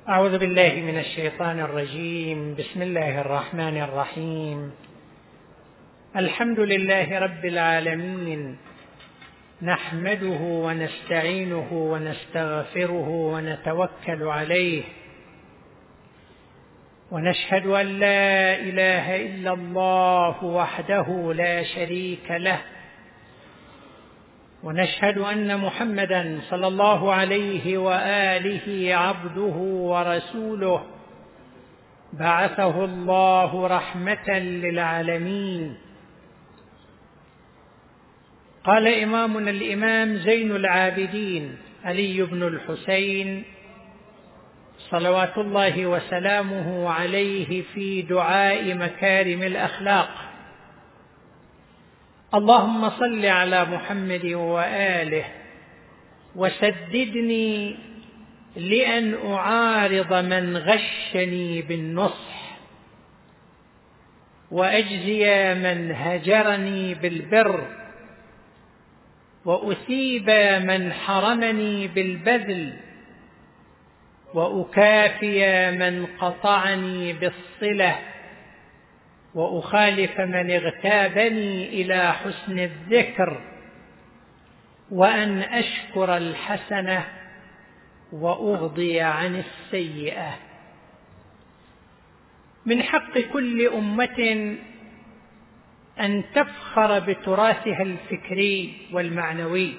أعوذ بالله من الشيطان الرجيم. بسم الله الرحمن الرحيم. الحمد لله رب العالمين، نحمده ونستعينه ونستغفره ونتوكل عليه، ونشهد أن لا إله إلا الله وحده لا شريك له، ونشهد أن محمدًا صلى الله عليه وآله عبده ورسوله، بعثه الله رحمة للعالمين. قال إمامنا الإمام زين العابدين علي بن الحسين صلوات الله وسلامه عليه في دعاء مكارم الأخلاق: اللهم صل على محمد وآله وسددني لأن أعارض من غشني بالنصح، وأجزي من هجرني بالبر، وأثيب من حرمني بالبذل، وأكافي من قطعني بالصلة، وأخالف من اغتابني إلى حسن الذكر، وأن أشكر الحسنة وأغضي عن السيئة. من حق كل أمة أن تفخر بتراثها الفكري والمعنوي،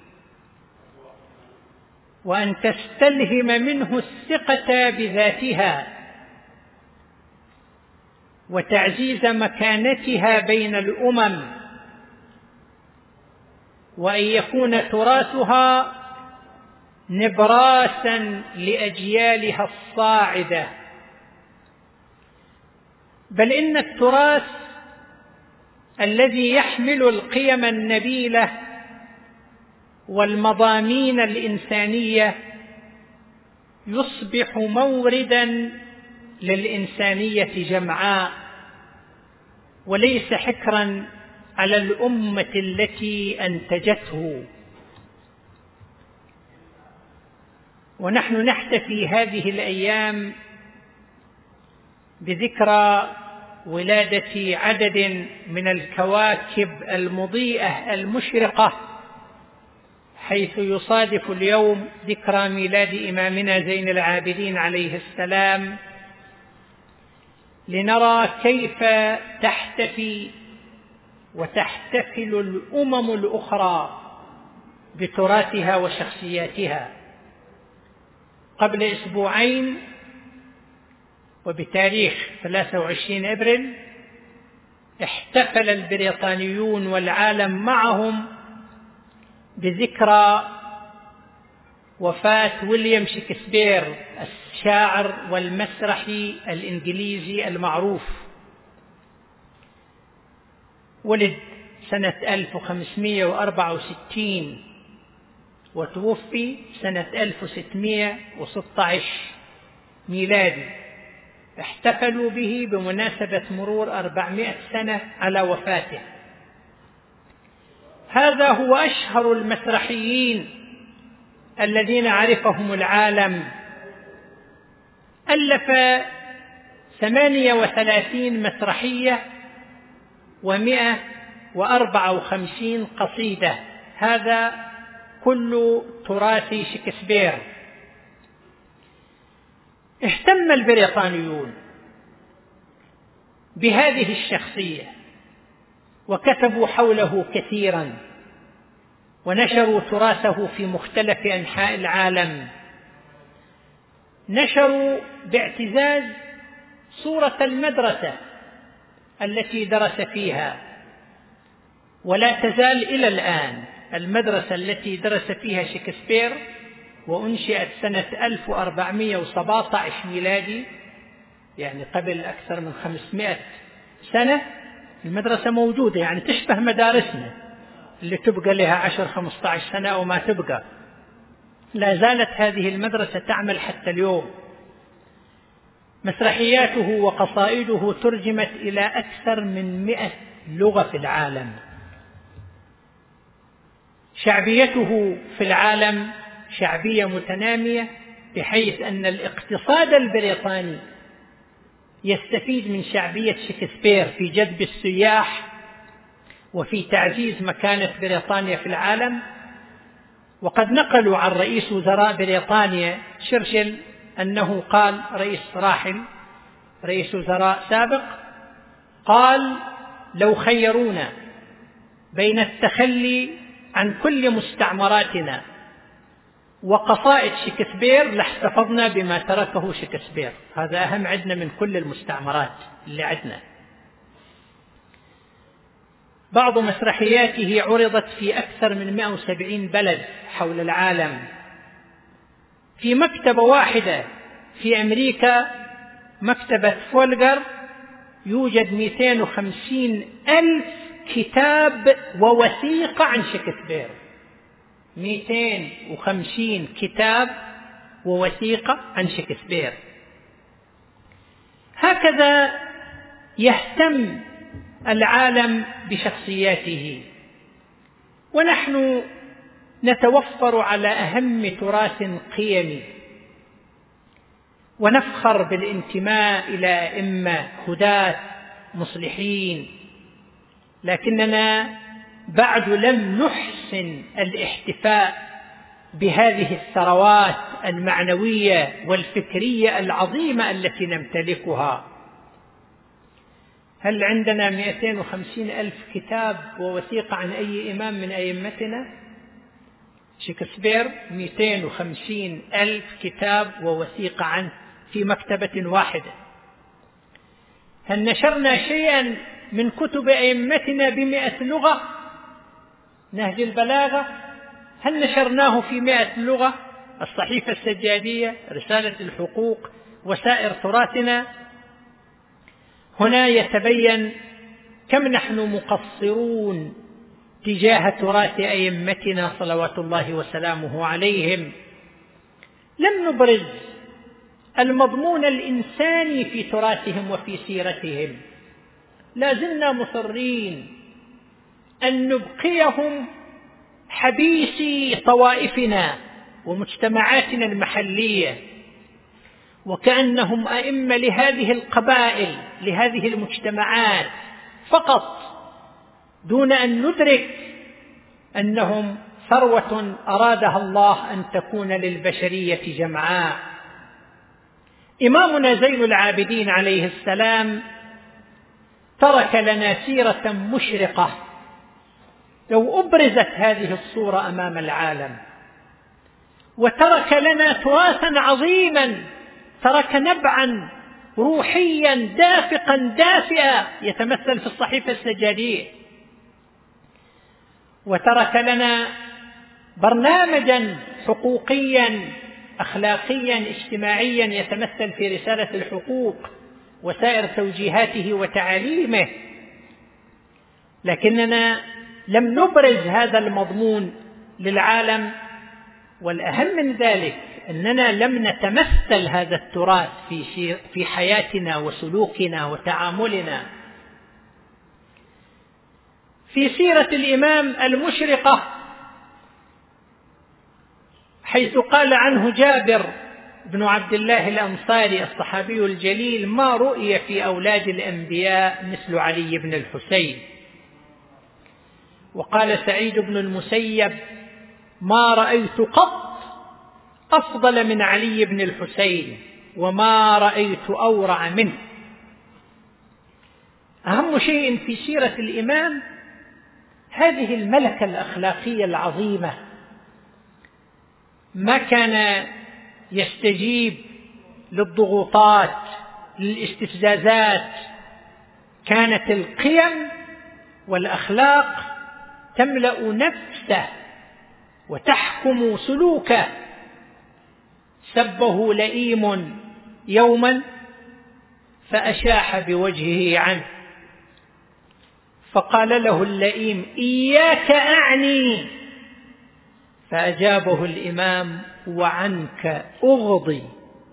وأن تستلهم منه الثقة بذاتها وتعزيز مكانتها بين الأمم، وأن يكون تراثها نبراسا لأجيالها الصاعدة. بل إن التراث الذي يحمل القيم النبيلة والمضامين الإنسانية يصبح مورداً للإنسانية جمعاء، وليس حكراً على الأمة التي أنتجته. ونحن نحتفي هذه الأيام بذكرى ولادة عدد من الكواكب المضيئة المشرقة، حيث يصادف اليوم ذكرى ميلاد إمامنا زين العابدين عليه السلام، لنرى كيف تحتفي وتحتفل الأمم الأخرى بتراثها وشخصياتها. قبل أسبوعين وبتاريخ 23 أبريل احتفل البريطانيون والعالم معهم بذكرى وفاة ويليام شكسبير، الشاعر والمسرحي الإنجليزي المعروف. ولد سنة 1564 وتوفي سنة 1616 ميلادي. احتفلوا به بمناسبة مرور 400 سنة على وفاته. هذا هو أشهر المسرحيين الذين عرفهم العالم. ألف 38 مسرحية و154 قصيدة. هذا كل تراث شكسبير. اهتم البريطانيون بهذه الشخصية وكتبوا حوله كثيرا، ونشروا تراثه في مختلف أنحاء العالم. نشروا باعتزاز صورة المدرسة التي درس فيها، ولا تزال إلى الآن المدرسة التي درس فيها شكسبير، وأنشئت سنة 1417 ميلادي، يعني قبل أكثر من 500 سنة. المدرسة موجودة، يعني تشبه مدارسنا اللي تبقى لها 10-15 سنة أو ما تبقى. لا زالت هذه المدرسة تعمل حتى اليوم. مسرحياته وقصائده ترجمت إلى أكثر من 100 لغة في العالم. شعبيته في العالم شعبية متنامية، بحيث أن الاقتصاد البريطاني يستفيد من شعبية شكسبير في جذب السياح وفي تعزيز مكانة بريطانيا في العالم. وقد نقلوا عن رئيس وزراء بريطانيا تشرشل أنه قال، رئيس راحل، رئيس وزراء سابق، قال: لو خيرونا بين التخلي عن كل مستعمراتنا وقصائد شكسبير لاحتفظنا بما تركه شكسبير. هذا أهم عندنا من كل المستعمرات اللي عندنا. بعض مسرحياته عرضت في أكثر من 170 بلد حول العالم. في مكتبة واحدة في أمريكا، مكتبة فولجر، يوجد 250,000 كتاب ووثيقة عن شكسبير. 250 كتاب ووثيقة عن شكسبير. هكذا يهتم العالم بشخصياته، ونحن نتوفر على أهم تراث قيمي، ونفخر بالانتماء إلى أئمة هداة مصلحين، لكننا بعد لم نحسن الاحتفاء بهذه الثروات المعنوية والفكرية العظيمة التي نمتلكها. هل عندنا 250,000 كتاب ووثيقة عن أي إمام من أئمتنا؟ شكسبير 250,000 كتاب ووثيقة عنه في مكتبة واحدة. هل نشرنا شيئا من كتب أئمتنا ب100 لغة؟ نهج البلاغة هل نشرناه في 100 لغة؟ الصحيفة السجادية، رسالة الحقوق، وسائر تراثنا. هنا يتبين كم نحن مقصرون تجاه تراث أئمتنا صلوات الله وسلامه عليهم. لم نبرز المضمون الإنساني في تراثهم وفي سيرتهم. لا زلنا مصرين أن نبقيهم حبيسي طوائفنا ومجتمعاتنا المحلية، وكأنهم أئمة لهذه القبائل، لهذه المجتمعات فقط، دون أن ندرك أنهم ثروة أرادها الله أن تكون للبشرية جمعاء. إمامنا زين العابدين عليه السلام ترك لنا سيرة مشرقة. لو أبرزت هذه الصورة أمام العالم، وترك لنا تراثا عظيما، ترك نبعا روحيا دافقا دافئا يتمثل في الصحيفة السجادية، وترك لنا برنامجا حقوقيا أخلاقيا اجتماعيا يتمثل في رسالة الحقوق وسائر توجيهاته وتعاليمه. لكننا لم نبرز هذا المضمون للعالم، والأهم من ذلك أننا لم نتمثل هذا التراث في حياتنا وسلوكنا وتعاملنا. في سيرة الإمام المشرقة، حيث قال عنه جابر بن عبد الله الأنصاري الصحابي الجليل: ما رؤي في أولاد الأنبياء مثل علي بن الحسين. وقال سعيد بن المسيب: ما رأيت قط أفضل من علي بن الحسين، وما رأيت أورع منه. أهم شيء في سيرة الإمام هذه الملكة الأخلاقية العظيمة. ما كان يستجيب للضغوطات، للاستفزازات. كانت القيم والأخلاق تملأ نفسه وتحكم سلوكه. سبه لئيم يوما فأشاح بوجهه عنه، فقال له اللئيم: إياك أعني. فأجابه الإمام: وعنك أغضي.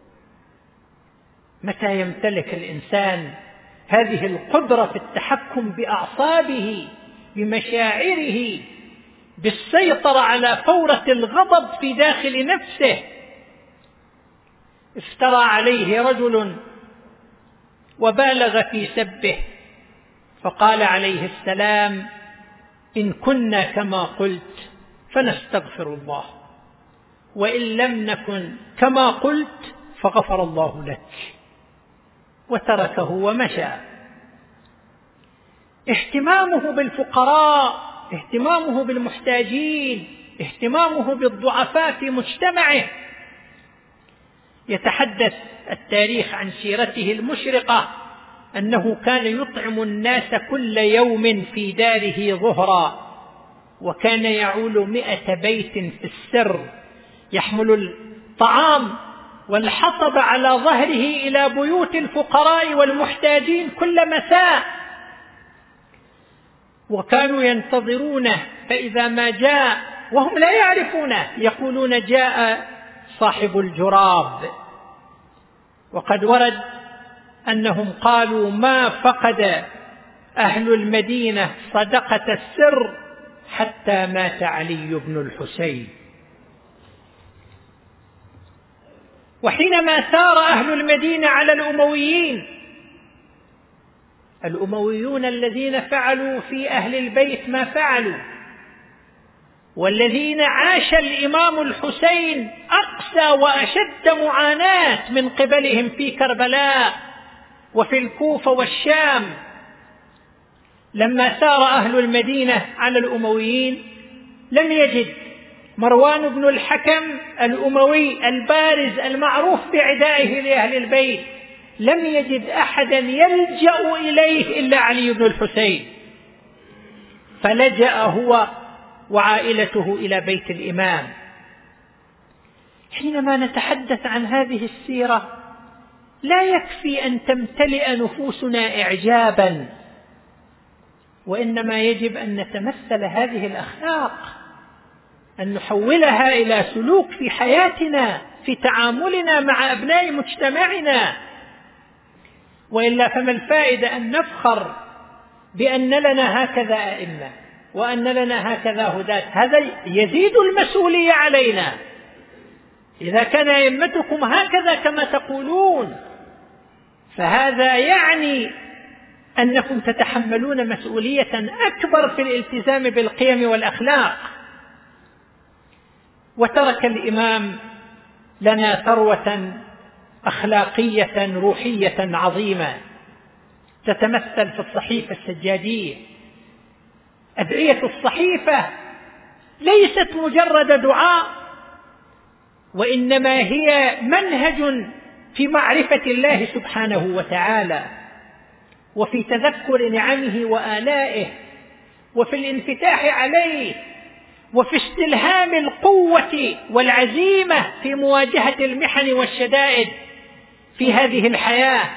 متى يمتلك الإنسان هذه القدرة في التحكم بأعصابه، بمشاعره، بالسيطرة على فورة الغضب في داخل نفسه، افترى عليه رجل وبالغ في سبه، فقال عليه السلام: إن كنا كما قلت فنستغفر الله، وإن لم نكن كما قلت فغفر الله لك، وتركه ومشى. اهتمامه بالفقراء، اهتمامه بالمحتاجين، اهتمامه بالضعفاء في مجتمعه. يتحدث التاريخ عن سيرته المشرقة أنه كان يطعم الناس كل يوم في داره ظهرا، وكان يعول 100 بيت في السر، يحمل الطعام والحطب على ظهره إلى بيوت الفقراء والمحتاجين كل مساء، وكانوا ينتظرونه، فإذا ما جاء وهم لا يعرفونه يقولون: جاء صاحب الجراب. وقد ورد أنهم قالوا: ما فقد أهل المدينة صدقة السر حتى مات علي بن الحسين. وحينما ثار أهل المدينة على الأمويون الذين فعلوا في أهل البيت ما فعلوا، والذين عاش الإمام الحسين أقسى وأشد معاناة من قبلهم في كربلاء وفي الكوفة والشام، لما ثار أهل المدينة على الأمويين لم يجد مروان بن الحكم الأموي البارز المعروف بعدائه لأهل البيت، لم يجد أحدا يلجأ إليه إلا علي بن الحسين، فلجأ هو وعائلته إلى بيت الإمام. حينما نتحدث عن هذه السيرة لا يكفي أن تمتلئ نفوسنا إعجابا، وإنما يجب أن نتمثل هذه الأخلاق، أن نحولها إلى سلوك في حياتنا، في تعاملنا مع أبناء مجتمعنا، وإلا فما الفائدة أن نفخر بأن لنا هكذا أئمة وأن لنا هكذا هداة؟ هذا يزيد المسؤولية علينا. إذا كان أئمتكم هكذا كما تقولون فهذا يعني أنكم تتحملون مسؤولية أكبر في الالتزام بالقيم والأخلاق. وترك الإمام لنا ثروة أخلاقية روحية عظيمة تتمثل في الصحيفة السجادية. أدعية الصحيفة ليست مجرد دعاء، وإنما هي منهج في معرفة الله سبحانه وتعالى، وفي تذكر نعمه وآلائه، وفي الانفتاح عليه، وفي استلهام القوة والعزيمة في مواجهة المحن والشدائد في هذه الحياة.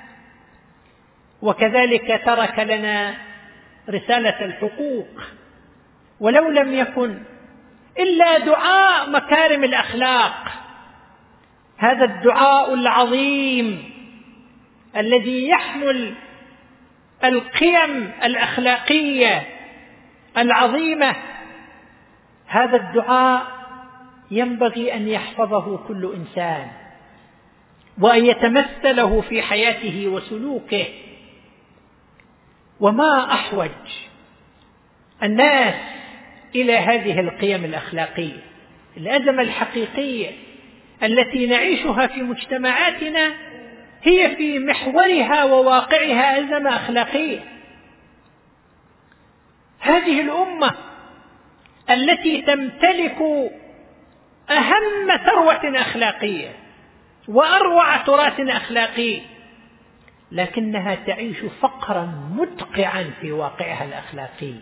وكذلك ترك لنا رسالة الحقوق، ولو لم يكن إلا دعاء مكارم الأخلاق، هذا الدعاء العظيم الذي يحمل القيم الأخلاقية العظيمة، هذا الدعاء ينبغي أن يحفظه كل إنسان وأن يتمثله في حياته وسلوكه. وما أحوج الناس إلى هذه القيم الأخلاقية. الأزمة الحقيقية التي نعيشها في مجتمعاتنا هي في محورها وواقعها أزمة أخلاقية. هذه الأمة التي تمتلك أهم ثروة أخلاقية وأروع تراث أخلاقي، لكنها تعيش فقرا مدقعا في واقعها الأخلاقي،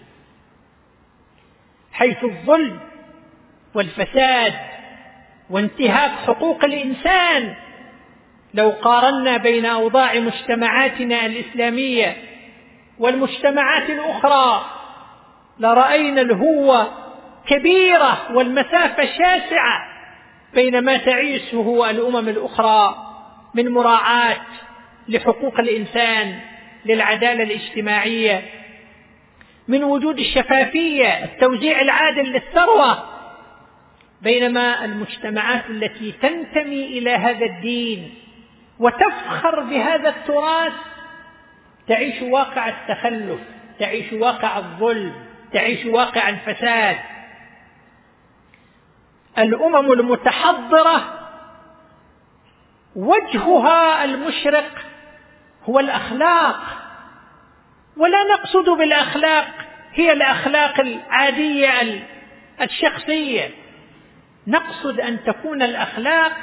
حيث الظلم والفساد وانتهاك حقوق الإنسان. لو قارنا بين أوضاع مجتمعاتنا الإسلامية والمجتمعات الأخرى لرأينا الهوة كبيرة والمسافة شاسعة بين ما تعيشه الأمم الأخرى من مراعاة لحقوق الإنسان، للعدالة الاجتماعية، من وجود الشفافية، التوزيع العادل للثروة، بينما المجتمعات التي تنتمي إلى هذا الدين وتفخر بهذا التراث تعيش واقع التخلف، تعيش واقع الظلم، تعيش واقع الفساد. الأمم المتحضرة وجهها المشرق هو الأخلاق، ولا نقصد بالأخلاق هي الأخلاق العادية الشخصية، نقصد أن تكون الأخلاق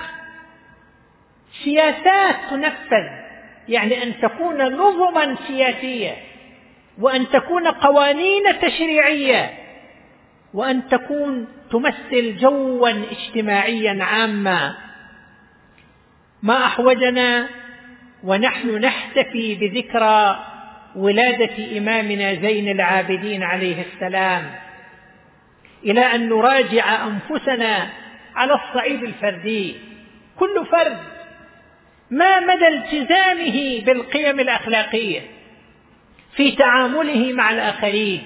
سياسات تنفذ، يعني أن تكون نظما سياسية، وأن تكون قوانين تشريعية، وأن تكون تمثل جوا اجتماعيا عاما. ما أحوجنا ونحن نحتفي بذكرى ولادة إمامنا زين العابدين عليه السلام إلى أن نراجع أنفسنا على الصعيد الفردي، كل فرد ما مدى التزامه بالقيم الأخلاقية في تعامله مع الآخرين.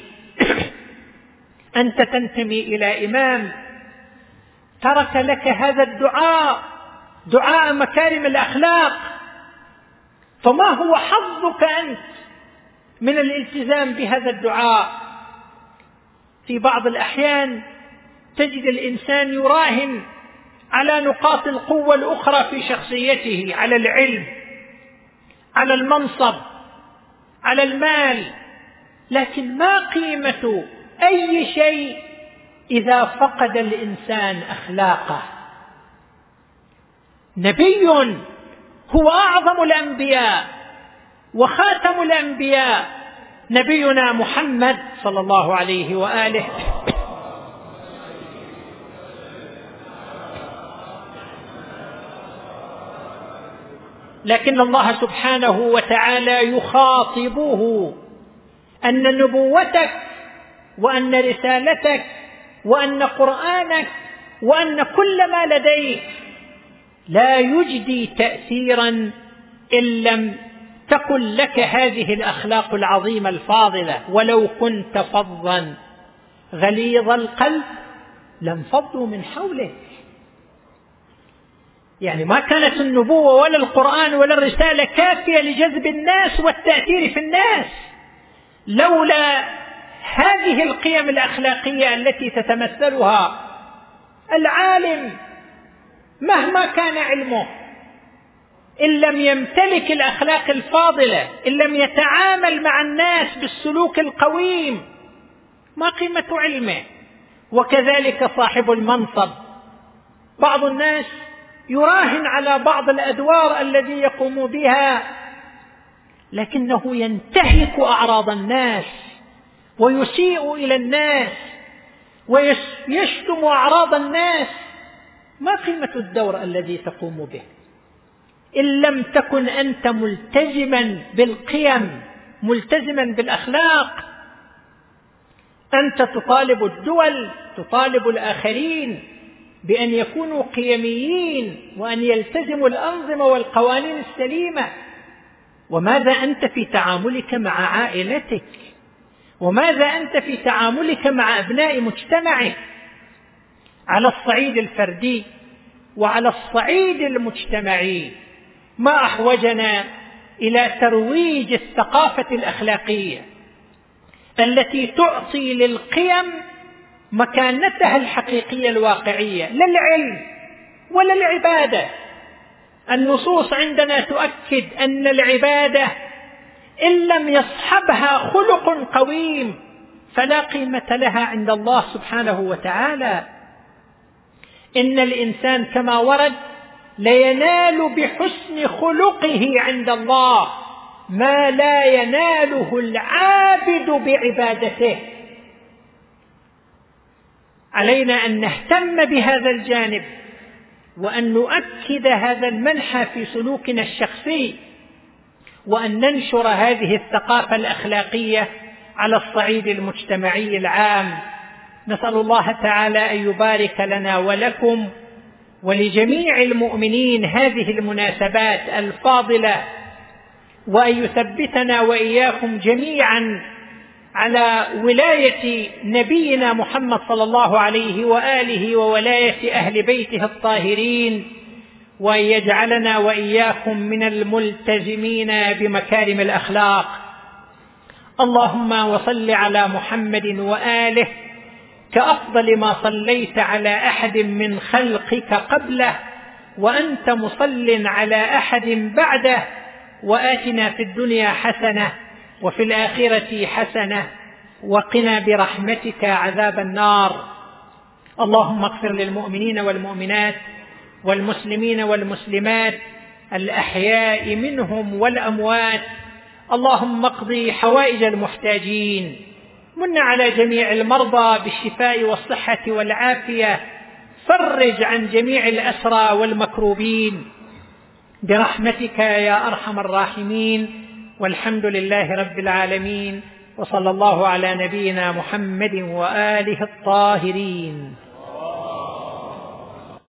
أنت تنتمي إلى إمام ترك لك هذا الدعاء، دعاء مكارم الأخلاق، فما هو حظك أنت من الالتزام بهذا الدعاء؟ في بعض الأحيان تجد الإنسان يراهن على نقاط القوة الأخرى في شخصيته، على العلم، على المنصب، على المال، لكن ما قيمة أي شيء إذا فقد الإنسان أخلاقه؟ نبي هو أعظم الأنبياء وخاتم الأنبياء، نبينا محمد صلى الله عليه وآله، لكن الله سبحانه وتعالى يخاطبه أن نبوتك وأن رسالتك وأن قرآنك وأن كل ما لديك لا يجدي تأثيرا إن لم تكن لك هذه الأخلاق العظيمة الفاضلة. ولو كنت فظا غليظ القلب لانفضوا من حولك. يعني ما كانت النبوة ولا القرآن ولا الرسالة كافية لجذب الناس والتأثير في الناس لولا هذه القيم الأخلاقية التي تتمثلها العالم مهما كان علمه، إن لم يمتلك الأخلاق الفاضلة، إن لم يتعامل مع الناس بالسلوك القويم، ما قيمة علمه. وكذلك صاحب المنصب، بعض الناس يراهن على بعض الأدوار التي يقوم بها، لكنه ينتهك أعراض الناس ويسيء إلى الناس ويشتم أعراض الناس. ما قيمة الدور الذي تقوم به إن لم تكن أنت ملتزما بالقيم، ملتزما بالأخلاق؟ أنت تطالب الدول، تطالب الآخرين بأن يكونوا قيميين وأن يلتزموا الأنظمة والقوانين السليمة، وماذا أنت في تعاملك مع عائلتك؟ وماذا أنت في تعاملك مع أبناء مجتمعك؟ على الصعيد الفردي وعلى الصعيد المجتمعي ما أحوجنا إلى ترويج الثقافة الأخلاقية التي تعطي للقيم مكانتها الحقيقية الواقعية، لا العلم ولا العبادة. النصوص عندنا تؤكد أن العبادة إن لم يصحبها خلق قويم فلا قيمة لها عند الله سبحانه وتعالى. إن الإنسان كما ورد لينال بحسن خلقه عند الله ما لا يناله العابد بعبادته. علينا أن نهتم بهذا الجانب وأن نؤكد هذا المنحى في سلوكنا الشخصي، وأن ننشر هذه الثقافة الأخلاقية على الصعيد المجتمعي العام. نسأل الله تعالى أن يبارك لنا ولكم ولجميع المؤمنين هذه المناسبات الفاضلة، وأن يثبتنا وإياكم جميعا على ولاية نبينا محمد صلى الله عليه وآله وولاية أهل بيته الطاهرين، وأن يجعلنا وإياكم من الملتزمين بمكارم الأخلاق. اللهم وصل على محمد وآله كأفضل ما صليت على أحد من خلقك قبله وأنت مصل على أحد بعده، وآتنا في الدنيا حسنة وفي الآخرة حسنة وقنا برحمتك عذاب النار. اللهم اغفر للمؤمنين والمؤمنات والمسلمين والمسلمات الأحياء منهم والأموات. اللهم اقضي حوائج المحتاجين، من على جميع المرضى بالشفاء والصحة والعافية، فرج عن جميع الأسرى والمكروبين برحمتك يا أرحم الراحمين. والحمد لله رب العالمين، وصلى الله على نبينا محمد وآله الطاهرين.